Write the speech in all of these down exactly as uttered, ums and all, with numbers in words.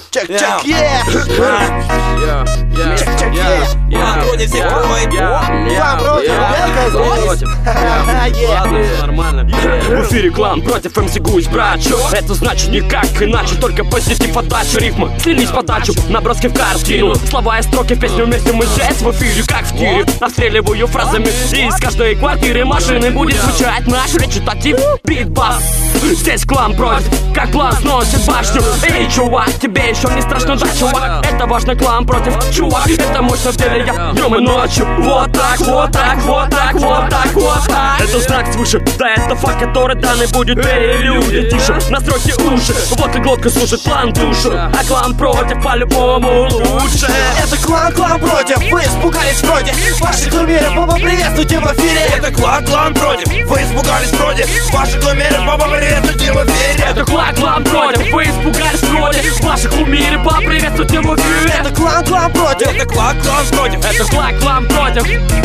Чек, чек, yeah. Чек, чек, yeah. Вроде всех кроет. Клан против, Ладно, все нормально. В эфире клан против эм си Гусь, брат. Это значит никак иначе, только позитив, отдача, рифмы слились подачу, наброски в картину. Слова и строки в песню вместе мы здесь в эфире, как в тире. Настреливаю фразами из каждой квартиры машины будет звучать наш речитатив, битбас. Здесь клан против, как план сносит башню. Эй, чувак, тебе еще не страшно, да, чувак? Это важно, клан против, чувак. Это мощно в деле, я днем и ночью. Вот так, вот так, вот так, вот так, вот так. Это знак свыше, да, это факт, который данный будет. Эй, люди, тише, настройте уши. Вот и глотка слушает план душу, а клан против по-любому лучше. Это клан, клан против, вы испугались вроде. Ваши кумиры, папа, приветствуйте в эфире. Это клан, клан против, вы испугались вроде. Ваши кумиры, папа, приветствуйте в эфире. Это клан, клан против, вы испугались вроде. Ваши кумиры, поприветствуйте в эфире. Это клан, клан против. Это клан, клан против. Это клан, клан против.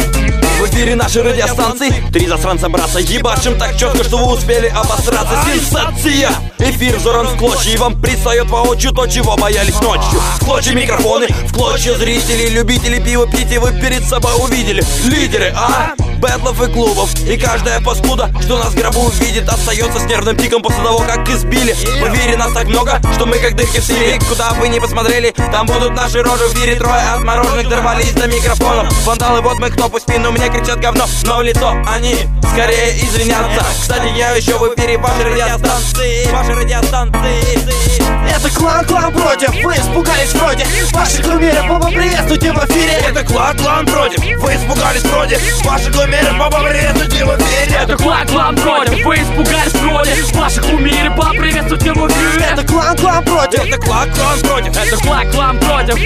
В эфире нашей радиостанции три засранца браться. Ебашим так четко, что вы успели обосраться. Сенсация! Эфир взорван в клочья, и вам предстает воочию то, чего боялись ночью. В клочья микрофоны, в клочья зрителей, любители пива пить, и вы перед собой увидели лидеры, а? Бэтлов и клубов. И каждая паскуда, что нас в гробу видит, остается с нервным тиком после того, как избили. В эфире нас так много, что мы как дырки в сыре. Куда бы ни посмотрели, там будут наши рожи. В эфире трое отмороженных дорвались до микрофонов. Вандалы, вот мы кто, пусть в спину мне кричат говно, но в лицо они скорее извинятся. Кстати, я еще в эфире вашей радиостанции. Вашей радиостанции. Это клан, клан против, вы испугались вроде. Ваши кумиры, папа, приветствуйте в эфире. Это клан, клан против, вы испугались вроде. Ваши кумиры, папа, приветствуйте в эфире. Это клан, клан против, вы испугались вроде. Ваши кумиры, поприветствуйте в эфире. Это клан, клан против. Это клан, клан против. Это клан, клан против.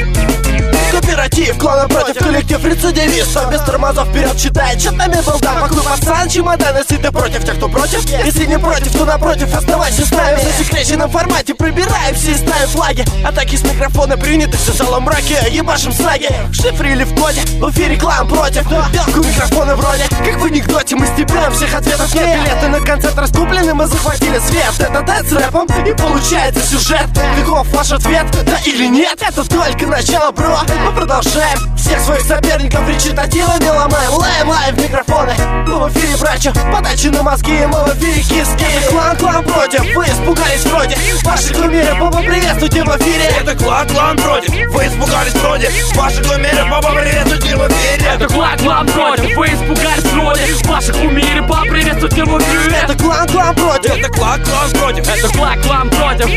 Кооператив, клана против, коллектив рецидивистов. Без тормозов вперед читает, чатами был да. Вокруг пацан, чемоданы сыты против тех, кто против. Если не против, то напротив, оставайся с нами. В засекреченном формате пробираемся и ставим флаги. Атаки с микрофона приняты, все залом мраке. Ебашим саги, в шифре или в коде. В эфире клан против, белку микрофона вроде. Как в анекдоте, мы стебляем, всех ответов нет. Билеты на концерт раскуплены, мы захватили свет. Это дед с рэпом, и получается сюжет. Каков ваш ответ, да или нет? Это только начало, бро. Мы продолжаем, всех своих соперников речитативами ломаем. Лаем, лаем в микрофоны. Мы в эфире брачу, подачи на мозги. Мы в эфире киски. Это клан, клан против, вы испугались вроде. Ваши кумиры, папа, приветствуйте в эфире. Это клан, клан против, вы испугались вроде. Ваши кумиры, папа, приветствуйте в эфире. Это клан, клан против, вы испугались вроде. Ваши кумиры, поприветствуйте в эфире. Это клан, клан против. Это клан, клан против. Это клан, клан против.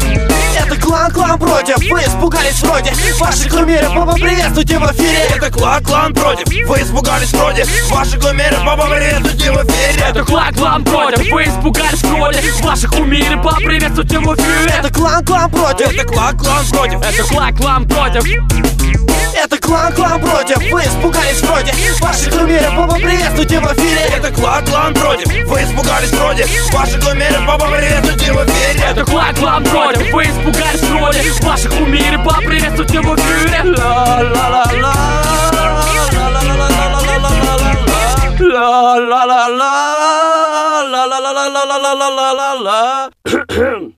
Это клан, клан против, вы испугались вроде. Ваши кумиры, папа, приветствуйте в эфире. Это клан, клан против, вы испугались вроде. Ваши кумиры, папа, приветствуйте в эфире. Это клан, клан против, вы испугались вроде. Ваши кумиры, поприветствуйте в эфире. Это клан, клан против. Это клан, клан против. Это клан, клан против. Это клан, клан против, вы испугались вроде. Ваши кумиры, папа, приветствуйте в эфире. Это клан, клан против, вы испугались вроде. Ваши кумиры, папа, приветствуйте в эфире. Это клан, клан против, вы испугались вроде. Ваши кумиры, поприветствуйте в эфире. Ла-ла-ла-ла, ла-ла-ла-ла, ла-ла-ла-ла-ла-ла-ла-ла-ла-ла-ла-ла-ла-ла.